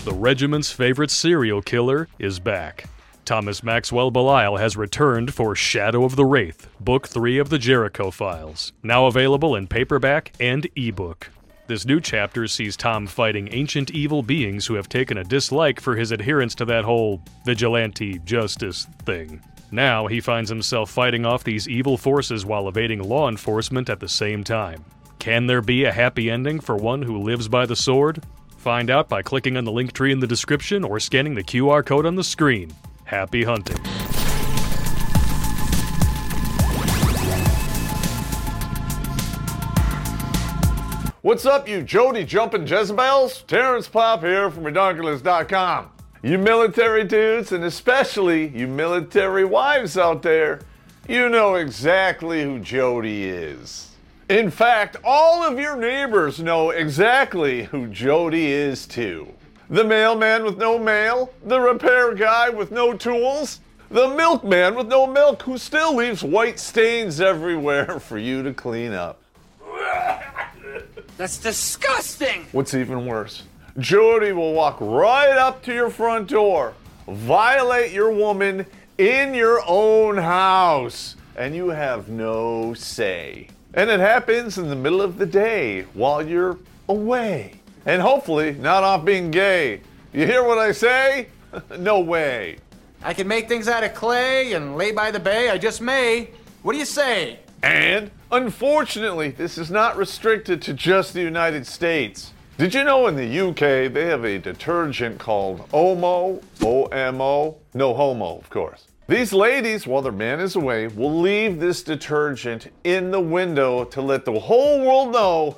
the regiment's favorite serial killer is back. Thomas Maxwell Belial has returned for Shadow of the Wraith, Book 3 of the Jericho Files, now available in paperback and ebook. This new chapter sees Tom fighting ancient evil beings who have taken a dislike for his adherence to that whole vigilante justice thing. Now he finds himself fighting off these evil forces while evading law enforcement at the same time. Can there be a happy ending for one who lives by the sword? Find out by clicking on the link tree in the description or scanning the QR code on the screen. Happy hunting. What's up, you Jody jumping Jezebels? Terrence Pop here from Redonkulous.com. You military dudes, and especially you military wives out there, you know exactly who Jody is. In fact, all of your neighbors know exactly who Jody is too. The mailman with no mail, the repair guy with no tools, the milkman with no milk who still leaves white stains everywhere for you to clean up. That's disgusting! What's even worse, Jody will walk right up to your front door, violate your woman in your own house, and you have no say. And it happens in the middle of the day while you're away. And hopefully not off being gay. You hear what I say? No way. I can make things out of clay and lay by the bay. I just may. What do you say? And unfortunately, this is not restricted to just the United States. Did you know in the UK they have a detergent called Omo, O-M-O, no homo, of course. These ladies, while their man is away, will leave this detergent in the window to let the whole world know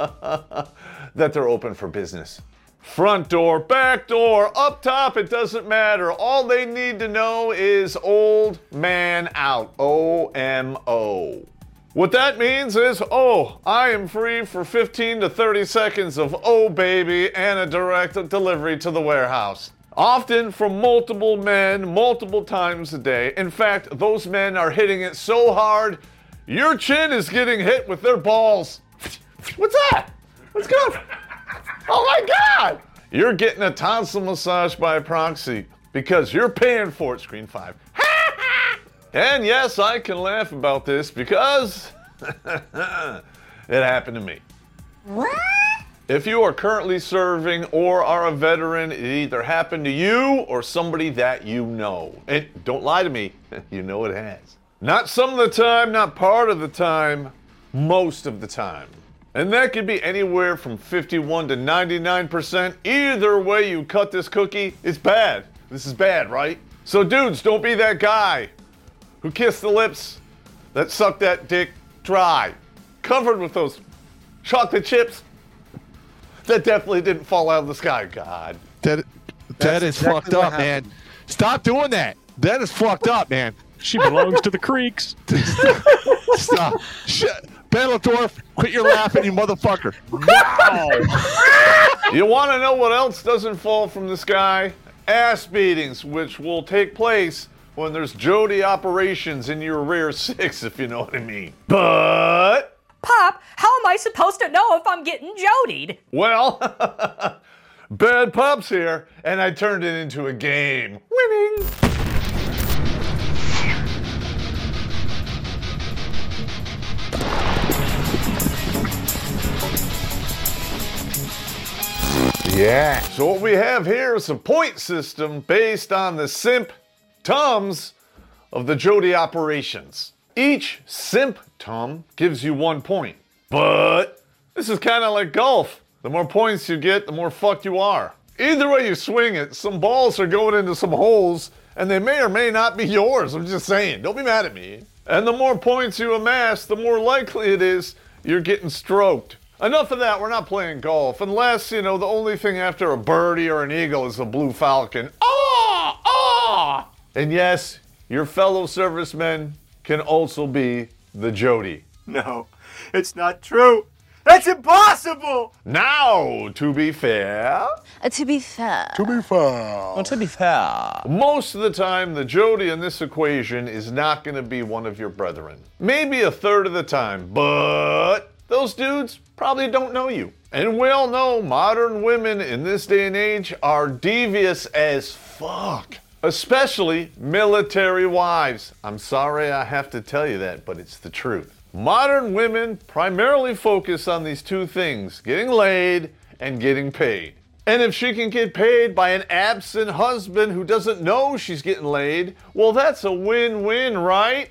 that they're open for business. Front door, back door, up top, it doesn't matter. All they need to know is old man out, O-M-O. What that means is, oh, I am free for 15 to 30 seconds of oh baby and a direct delivery to the warehouse. Often from multiple men, multiple times a day. In fact, those men are hitting it so hard, your chin is getting hit with their balls. What's that? What's going on? Oh my God! You're getting a tonsil massage by proxy because you're paying for it, Screen 5. And yes, I can laugh about this because it happened to me. What? If you are currently serving or are a veteran, it either happened to you or somebody that you know. And don't lie to me, you know it has. Not some of the time, not part of the time, most of the time. And that could be anywhere from 51 to 99%. Either way you cut this cookie, it's bad. This is bad, right? So dudes, don't be that guy who kissed the lips that sucked that dick dry, covered with those chocolate chips that definitely didn't fall out of the sky. God. That is exactly fucked up, what man. Stop doing that. That is fucked up, man. She belongs to the creeks. Stop. Shit. Bettledorf, quit your laughing, you motherfucker. Wow. You want to know what else doesn't fall from the sky? Ass beatings, which will take place when there's Jody operations in your rear six, if you know what I mean. But... Pop, how am I supposed to know if I'm getting jodied? Well, Bad Pop's here, and I turned it into a game. Winning! Yeah. So what we have here is a point system based on the symptoms of the Jody operations. Each symptom gives you 1 point. But this is kind of like golf. The more points you get, the more fucked you are. Either way you swing it, some balls are going into some holes, and they may or may not be yours. I'm just saying. Don't be mad at me. And the more points you amass, the more likely it is you're getting stroked. Enough of that. We're not playing golf. Unless, the only thing after a birdie or an eagle is a blue falcon. Ah! Ah! And yes, your fellow servicemen can also be the Jody. No, it's not true. That's impossible! Now, to be fair... To be fair. Well, to be fair. Most of the time, the Jody in this equation is not going to be one of your brethren. Maybe a third of the time, but those dudes probably don't know you. And we all know modern women in this day and age are devious as fuck. Especially military wives. I'm sorry I have to tell you that, but it's the truth. Modern women primarily focus on these two things, getting laid and getting paid. And if she can get paid by an absent husband who doesn't know she's getting laid, well, that's a win-win, right?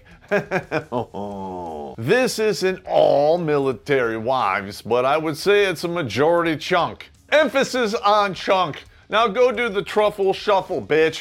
This isn't all military wives, but I would say it's a majority chunk. Emphasis on chunk. Now go do the truffle shuffle, bitch.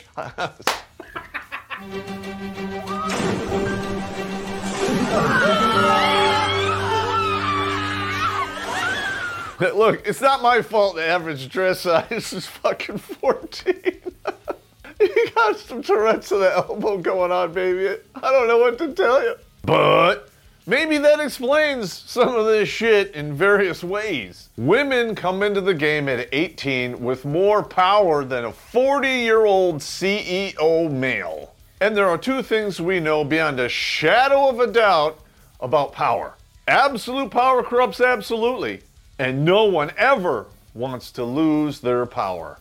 Look, it's not my fault the average dress size is fucking 14. You got some Tourette's of the elbow going on, baby. I don't know what to tell you. But maybe that explains some of this shit in various ways. Women come into the game at 18 with more power than a 40-year-old CEO male. And there are two things we know beyond a shadow of a doubt about power. Absolute power corrupts absolutely. And no one ever wants to lose their power.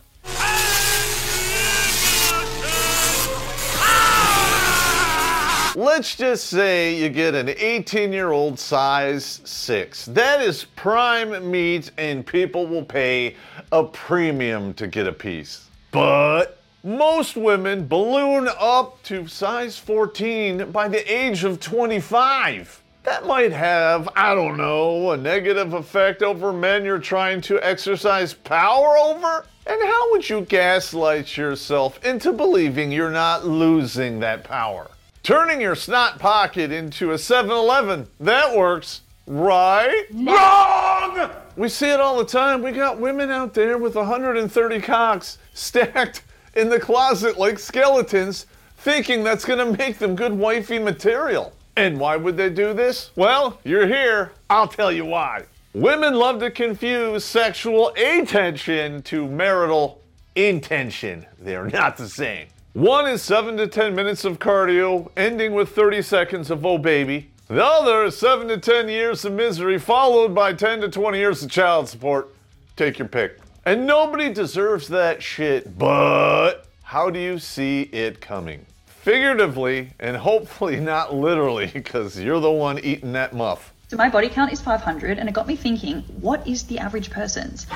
Let's just say you get an 18-year-old size 6. That is prime meat and people will pay a premium to get a piece. But most women balloon up to size 14 by the age of 25. That might have, I don't know, a negative effect over men you're trying to exercise power over? And how would you gaslight yourself into believing you're not losing that power? Turning your snot pocket into a 7-Eleven, that works, right? Wrong! We see it all the time. We got women out there with 130 cocks stacked in the closet like skeletons, thinking that's gonna make them good wifey material. And why would they do this? Well, you're here. I'll tell you why. Women love to confuse sexual attention to marital intention. They are not the same. One is 7 to 10 minutes of cardio, ending with 30 seconds of oh baby. The other is 7 to 10 years of misery, followed by 10 to 20 years of child support. Take your pick. And nobody deserves that shit, but how do you see it coming? Figuratively, and hopefully not literally, because you're the one eating that muff. So my body count is 500, and it got me thinking, what is the average person's?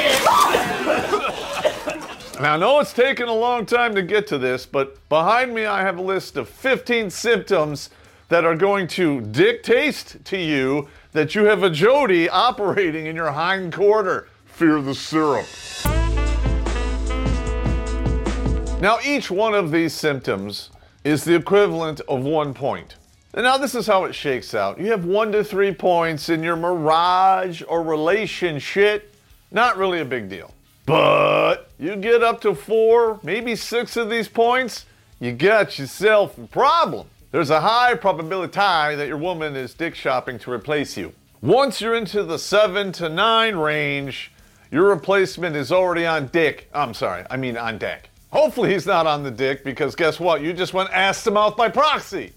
Now, I know it's taken a long time to get to this, but behind me I have a list of 15 symptoms that are going to dictate to you that you have a Jody operating in your hind quarter. Fear the syrup. Now, each one of these symptoms is the equivalent of 1 point. And now this is how it shakes out. You have 1 to 3 points in your mirage or relationship. Not really a big deal. But you get up to 4, maybe 6 of these points, you got yourself a problem. There's a high probability that your woman is dick shopping to replace you. Once you're into the 7 to 9 range, your replacement is already on deck. Hopefully he's not on the dick, because guess what? You just went ass to mouth by proxy.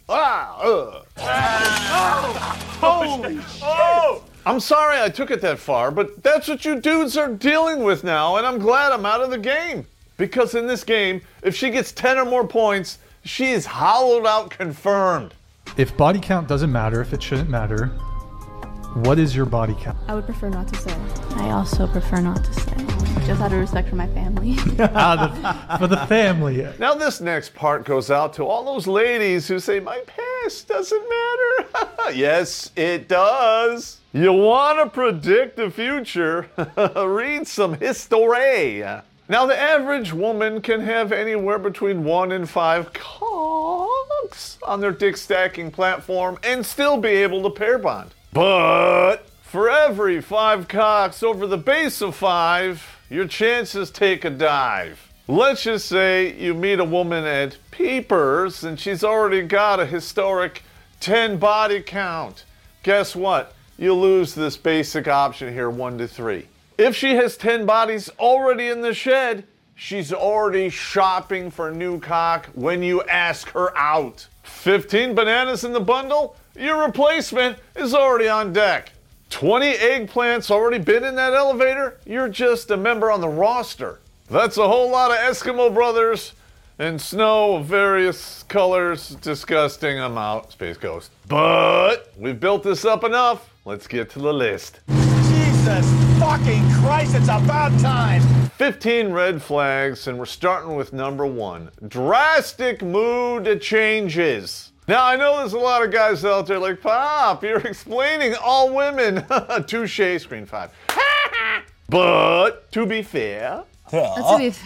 Holy shit. I'm sorry I took it that far, but that's what you dudes are dealing with now, and I'm glad I'm out of the game. Because in this game, if she gets 10 or more points, she is hollowed out confirmed. If body count doesn't matter, if it shouldn't matter, what is your body count? I would prefer not to say. I also prefer not to say. Just out of respect for my family. For the family. Now this next part goes out to all those ladies who say, my past doesn't matter. Yes, it does. You want to predict the future? Read some history. Now the average woman can have anywhere between 1 and 5 cocks on their dick stacking platform and still be able to pair bond. But for every 5 cocks over the base of 5, your chances take a dive. Let's just say you meet a woman at Peepers and she's already got a historic 10 body count. Guess what? You lose this basic option here, 1 to 3. If she has 10 bodies already in the shed, she's already shopping for a new cock when you ask her out. 15 bananas in the bundle? Your replacement is already on deck. 20 eggplants already been in that elevator? You're just a member on the roster. That's a whole lot of Eskimo brothers and snow of various colors. Disgusting. I'm out. Space Ghost. But we've built this up enough. Let's get to the list. Jesus fucking Christ, it's about time. 15 red flags, and we're starting with number 1. Drastic mood changes. Now, I know there's a lot of guys out there like, Pop, you're explaining all women. Touche, screen 5. But, to be fair... To be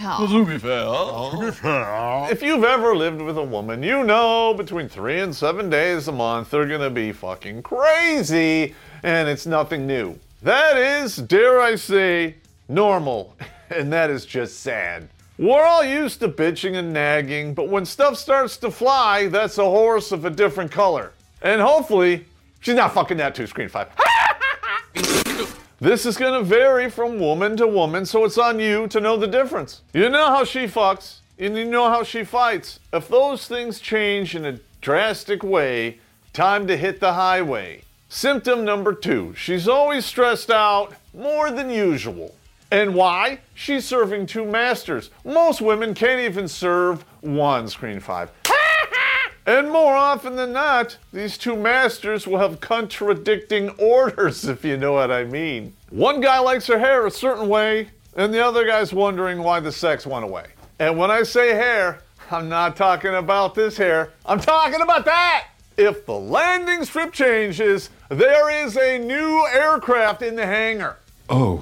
fair. If you've ever lived with a woman, you know between 3 and 7 days a month they're gonna be fucking crazy, and it's nothing new. That is, dare I say, normal, and that is just sad. We're all used to bitching and nagging, but when stuff starts to fly, that's a horse of a different color. And hopefully, she's not fucking that too, screen 5. This is gonna vary from woman to woman, so it's on you to know the difference. You know how she fucks, and you know how she fights. If those things change in a drastic way, time to hit the highway. Symptom number 2, she's always stressed out, more than usual. And why? She's serving 2 masters. Most women can't even serve 1, screen 5. And more often than not, these 2 masters will have contradicting orders, if you know what I mean. One guy likes her hair a certain way, and the other guy's wondering why the sex went away. And when I say hair, I'm not talking about this hair, I'm talking about that! If the landing strip changes, there is a new aircraft in the hangar. Oh,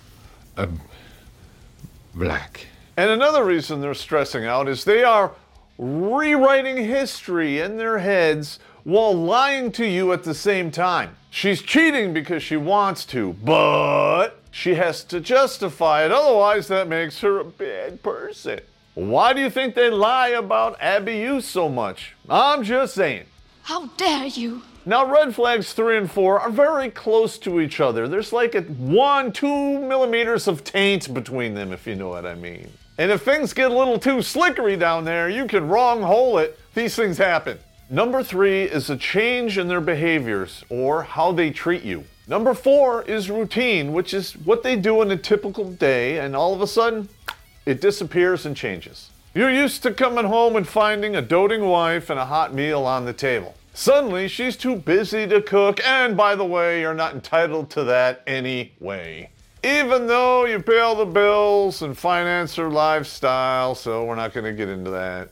black. And another reason they're stressing out is they are rewriting history in their heads while lying to you at the same time. She's cheating because she wants to, but she has to justify it, otherwise that makes her a bad person. Why do you think they lie about Abby Youth so much? I'm just saying. How dare you? Now, red flags 3 and 4 are very close to each other. There's like 1-2 millimeters of taint between them, if you know what I mean. And if things get a little too slickery down there, you can wrong hole it. These things happen. Number 3 is a change in their behaviors or how they treat you. Number 4 is routine, which is what they do in a typical day, and all of a sudden, it disappears and changes. You're used to coming home and finding a doting wife and a hot meal on the table. Suddenly, she's too busy to cook, and by the way, you're not entitled to that anyway. Even though you pay all the bills and finance her lifestyle, so we're not going to get into that.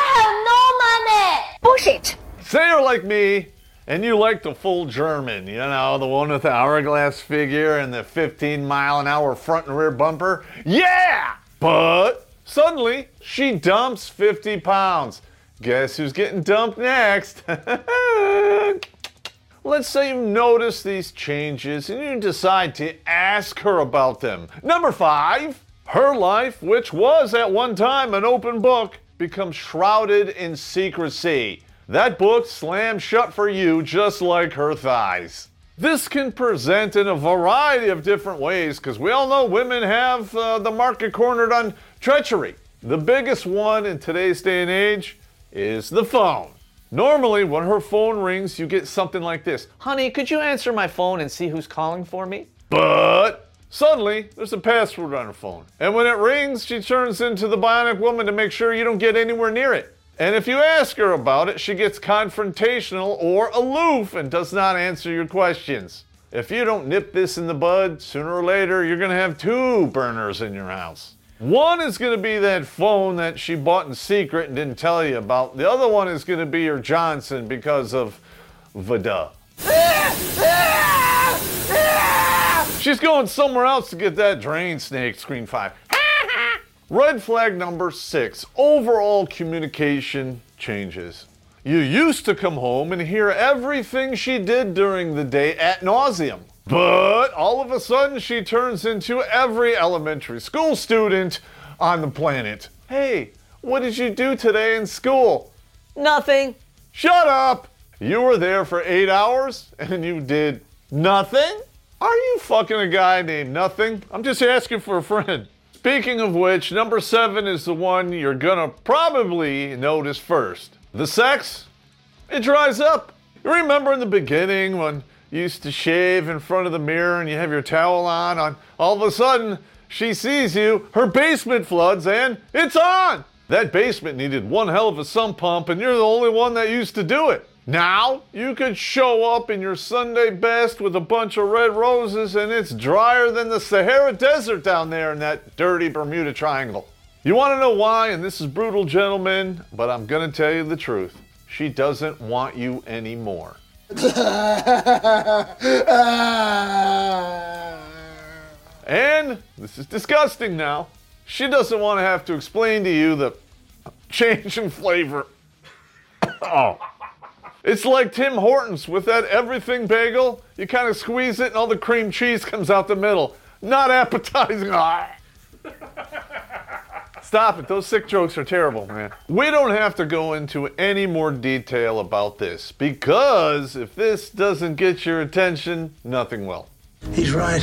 I have no money! Bullshit! Say you're like me, and you like the full German, you know, the one with the hourglass figure and the 15-mile-an-hour front and rear bumper. Yeah! But suddenly, she dumps 50 pounds. Guess who's getting dumped next? Let's say you notice these changes and you decide to ask her about them. Number 5, her life, which was at one time an open book, becomes shrouded in secrecy. That book slams shut for you just like her thighs. This can present in a variety of different ways because we all know women have the market cornered on treachery. The biggest one in today's day and age is the phone. Normally, when her phone rings, you get something like this. Honey, could you answer my phone and see who's calling for me? But suddenly, there's a password on her phone. And when it rings, she turns into the bionic woman to make sure you don't get anywhere near it. And if you ask her about it, she gets confrontational or aloof and does not answer your questions. If you don't nip this in the bud, sooner or later, you're going to have 2 burners in your house. One is going to be that phone that she bought in secret and didn't tell you about. The other one is going to be your Johnson because of Vada. She's going somewhere else to get that drain snake, screen 5. Red flag number 6, overall communication changes. You used to come home and hear everything she did during the day ad nauseum. But all of a sudden, she turns into every elementary school student on the planet. Hey, what did you do today in school? Nothing. Shut up! You were there for 8 hours and you did nothing? Are you fucking a guy named Nothing? I'm just asking for a friend. Speaking of which, number 7 is the one you're gonna probably notice first. The sex, it dries up. You remember in the beginning when You used to shave in front of the mirror and you have your towel on. All of a sudden, she sees you, her basement floods, and it's on! That basement needed one hell of a sump pump, and you're the only one that used to do it. Now, you could show up in your Sunday best with a bunch of red roses, and it's drier than the Sahara Desert down there in that dirty Bermuda Triangle. You want to know why? And this is brutal, gentlemen, but I'm going to tell you the truth. She doesn't want you anymore. And this is disgusting now. She doesn't want to have to explain to you the change in flavor. Oh. It's like Tim Hortons with that everything bagel. You kind of squeeze it and all the cream cheese comes out the middle. Not appetizing. Stop it. Those sick jokes are terrible, man. We don't have to go into any more detail about this because if this doesn't get your attention, nothing will. He's right.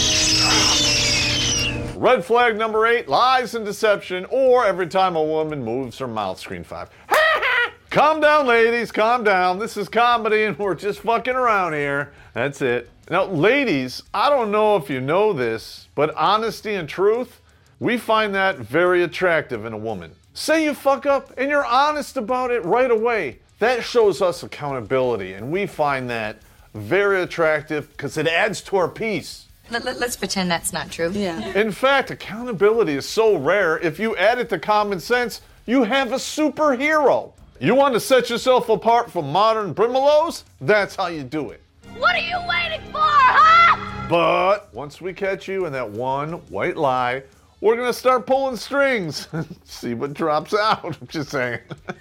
Red flag number 8, lies and deception, or every time a woman moves her mouth, screen 5. Calm down, ladies, calm down. This is comedy and we're just fucking around here. That's it. Now, ladies, I don't know if you know this, but honesty and truth, we find that very attractive in a woman. Say you fuck up and you're honest about it right away. That shows us accountability, and we find that very attractive because it adds to our peace. Let's pretend that's not true. Yeah. In fact, accountability is so rare, if you add it to common sense, you have a superhero. You want to set yourself apart from modern brimelows? That's how you do it. What are you waiting for, huh? But once we catch you in that one white lie, we're going to start pulling strings. See what drops out. I'm just saying.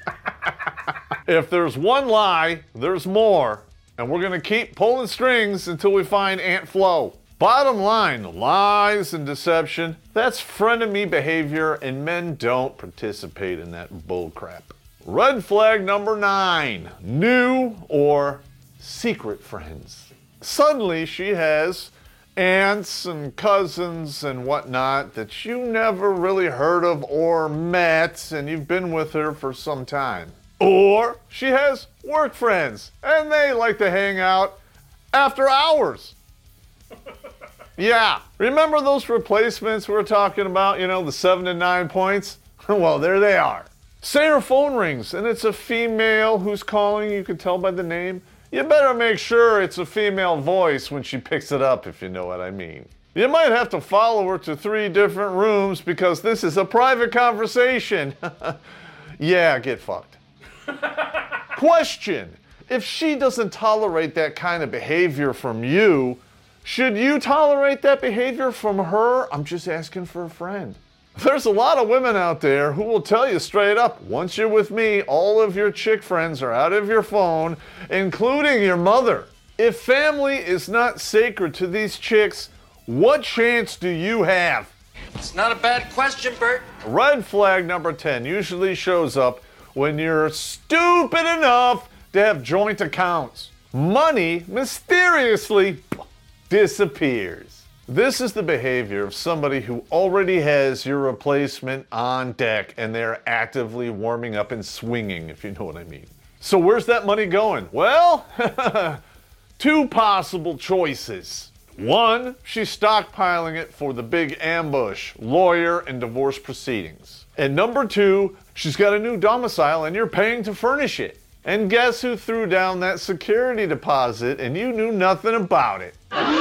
If there's one lie, there's more. And we're going to keep pulling strings until we find Aunt Flo. Bottom line, lies and deception, that's frenemy behavior, and men don't participate in that bullcrap. Red flag number 9, new or secret friends. Suddenly she has aunts and cousins and whatnot that you never really heard of or met, and you've been with her for some time. Or she has work friends and they like to hang out after hours. Yeah, remember those replacements we were talking about, you know, the 7 to 9 points? Well, there they are. Say her phone rings and it's a female who's calling, you can tell by the name. You better make sure it's a female voice when she picks it up, if you know what I mean. You might have to follow her to 3 different rooms because this is a private conversation. Yeah, get fucked. Question: if she doesn't tolerate that kind of behavior from you, should you tolerate that behavior from her? I'm just asking for a friend. There's a lot of women out there who will tell you straight up, once you're with me, all of your chick friends are out of your phone, including your mother. If family is not sacred to these chicks, what chance do you have? It's not a bad question, Bert. Red flag number 10 usually shows up when you're stupid enough to have joint accounts. Money mysteriously disappears. This is the behavior of somebody who already has your replacement on deck and they're actively warming up and swinging, if you know what I mean. So where's that money going? Well, 2 possible choices. 1, she's stockpiling it for the big ambush, lawyer and divorce proceedings. And number 2, she's got a new domicile and you're paying to furnish it. And guess who threw down that security deposit and you knew nothing about it?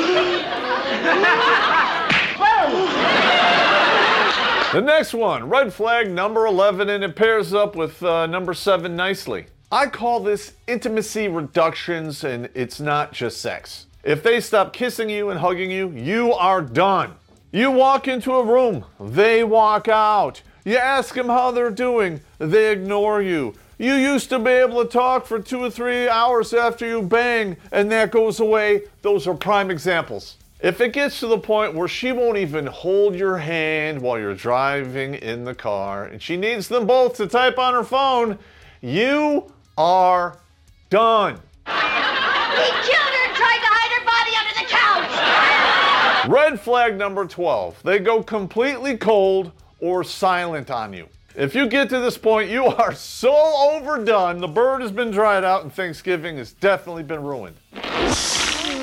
The next one, red flag number 11, and it pairs up with number 7 nicely. I call this intimacy reductions, and it's not just sex. If they stop kissing you and hugging you, you are done. You walk into a room, they walk out. You ask them how they're doing, they ignore you. You used to be able to talk for 2 or 3 hours after you bang, and that goes away. Those are prime examples. If it gets to the point where she won't even hold your hand while you're driving in the car, and she needs them both to type on her phone, you are done. He killed her and tried to hide her body under the couch! Red flag number 12. They go completely cold or silent on you. If you get to this point, you are so overdone, the bird has been dried out and Thanksgiving has definitely been ruined.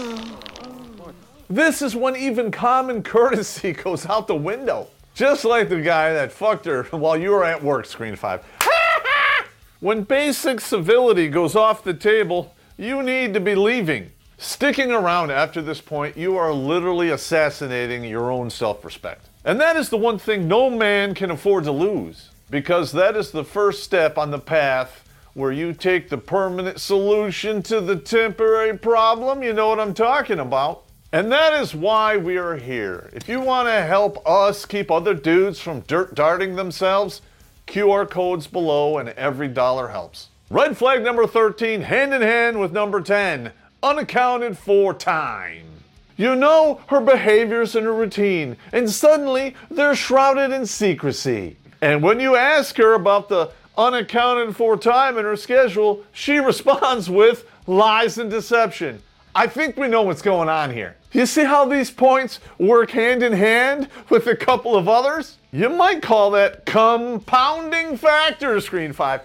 This is when even common courtesy goes out the window. Just like the guy that fucked her while you were at work, Screen 5. When basic civility goes off the table, you need to be leaving. Sticking around after this point, you are literally assassinating your own self-respect. And that is the one thing no man can afford to lose, because that is the first step on the path where you take the permanent solution to the temporary problem. You know what I'm talking about. And that is why we are here. If you want to help us keep other dudes from dirt-darting themselves, QR codes below and every dollar helps. Red flag number 13, hand in hand with number 10, unaccounted for time. You know her behaviors and her routine, and suddenly they're shrouded in secrecy. And when you ask her about the unaccounted for time in her schedule, she responds with lies and deception. I think we know what's going on here. You see how these points work hand in hand with a couple of others? You might call that compounding factor, Screen 5.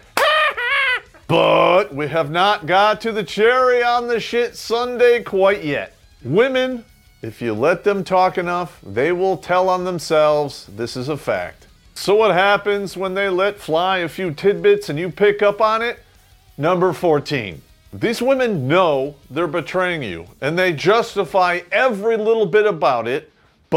But we have not got to the cherry on the shit sundae quite yet. Women, if you let them talk enough, they will tell on themselves. This is a fact. So what happens when they let fly a few tidbits and you pick up on it? Number 14. These women know they're betraying you, and they justify every little bit about it,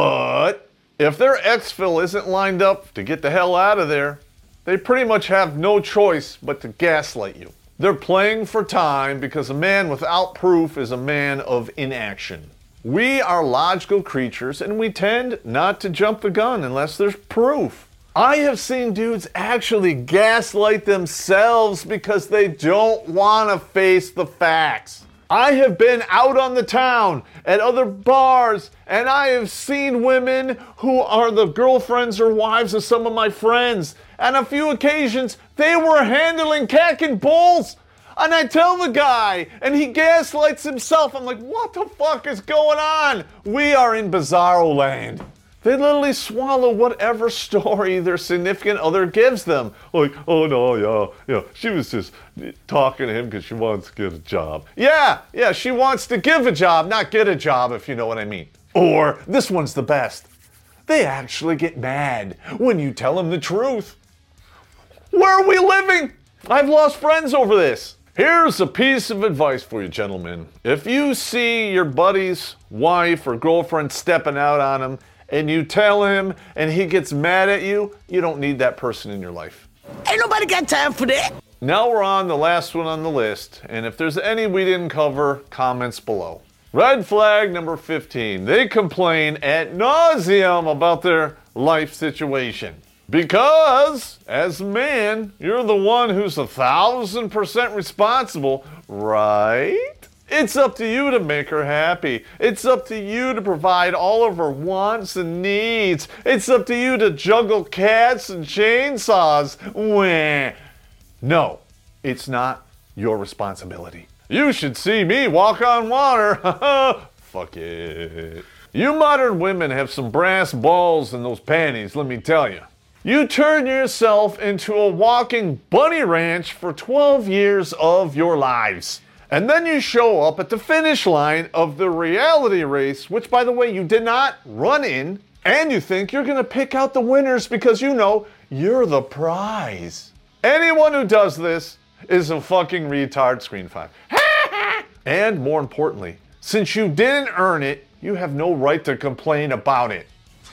but if their exfil isn't lined up to get the hell out of there, they pretty much have no choice but to gaslight you. They're playing for time because a man without proof is a man of inaction. We are logical creatures, and we tend not to jump the gun unless there's proof. I have seen dudes actually gaslight themselves because they don't want to face the facts. I have been out on the town at other bars, and I have seen women who are the girlfriends or wives of some of my friends. On a few occasions, they were handling cack and balls. And I tell the guy, and he gaslights himself. I'm like, what the fuck is going on? We are in bizarro land. They literally swallow whatever story their significant other gives them. Like, oh no, yeah, she was just talking to him because she wants to get a job. Yeah, she wants to give a job, not get a job, if you know what I mean. Or, this one's the best. They actually get mad when you tell them the truth. Where are we living? I've lost friends over this. Here's a piece of advice for you, gentlemen. If you see your buddy's wife or girlfriend stepping out on him, and you tell him and he gets mad at you, you don't need that person in your life. Ain't nobody got time for that. Now we're on the last one on the list, and if there's any we didn't cover, comments below. Red flag number 15. They complain ad nauseum about their life situation. Because, as a man, you're the one who's 1,000% responsible, right? It's up to you to make her happy. It's up to you to provide all of her wants and needs. It's up to you to juggle cats and chainsaws. Wah. No, it's not your responsibility. You should see me walk on water. Fuck it. You modern women have some brass balls in those panties, let me tell you. You turn yourself into a walking bunny ranch for 12 years of your lives. And then you show up at the finish line of the reality race, which, by the way, you did not run in, and you think you're going to pick out the winners because you know you're the prize. Anyone who does this is a fucking retard, Screen 5. And more importantly, since you didn't earn it, you have no right to complain about it.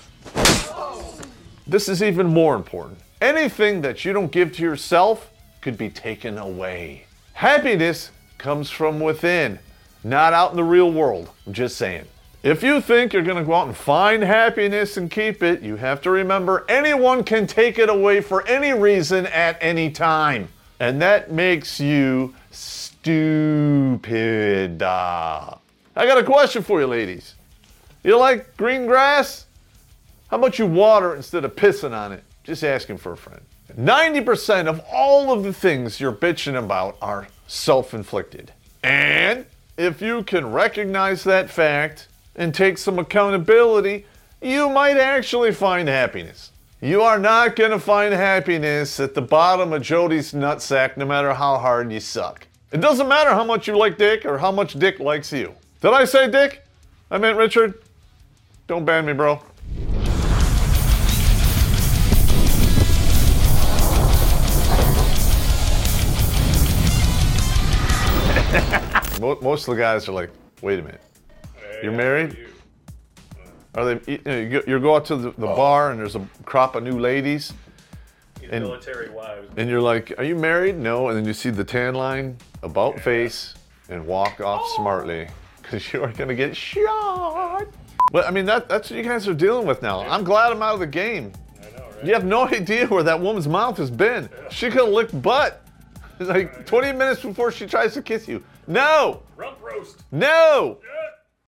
This is even more important. Anything that you don't give to yourself could be taken away. Happiness comes from within, not out in the real world. I'm just saying. If you think you're going to go out and find happiness and keep it, you have to remember anyone can take it away for any reason at any time. And that makes you stupid. I got a question for you, ladies. You like green grass? How about you water it instead of pissing on it? Just asking for a friend. 90% of all of the things you're bitching about are self-inflicted. And if you can recognize that fact and take some accountability, you might actually find happiness. You are not going to find happiness at the bottom of Jody's nutsack no matter how hard you suck. It doesn't matter how much you like Dick or how much Dick likes you. Did I say Dick? I meant Richard. Don't ban me, bro. Most of the guys are like, wait a minute, you're married? Are they? You go out to the bar and there's a crop of new ladies, and military wives, and you're like, are you married? No, and then you see the tan line, about face, and walk off smartly, because you are gonna get shot. But I mean, that's what you guys are dealing with now. I'm glad I'm out of the game. I know, right? You have no idea where that woman's mouth has been. She could have licked butt. It's like 20 minutes before she tries to kiss you. No! Rump roast. No!